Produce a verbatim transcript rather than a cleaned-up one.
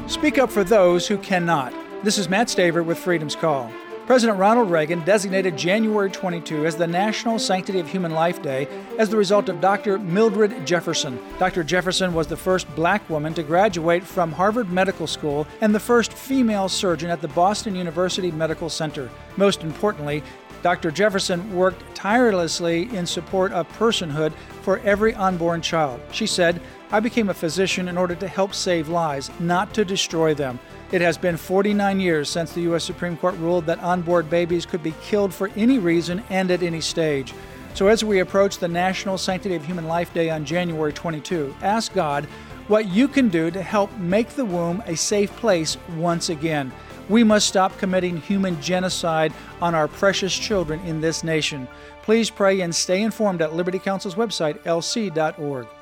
Speak up for those who cannot. This is Matt Staver with Freedom's Call. President Ronald Reagan designated January twenty-second as the National Sanctity of Human Life Day as the result of Doctor Mildred Jefferson. Doctor Jefferson was the first black woman to graduate from Harvard Medical School and the first female surgeon at the Boston University Medical Center. Most importantly, Doctor Jefferson worked tirelessly in support of personhood for every unborn child. She said, "I became a physician in order to help save lives, not to destroy them." It has been forty-nine years since the U S Supreme Court ruled that unborn babies could be killed for any reason and at any stage. So as we approach the National Sanctity of Human Life Day on January twenty-second, ask God what you can do to help make the womb a safe place once again. We must stop committing human genocide on our precious children in this nation. Please pray and stay informed at Liberty Counsel's website, L C dot org.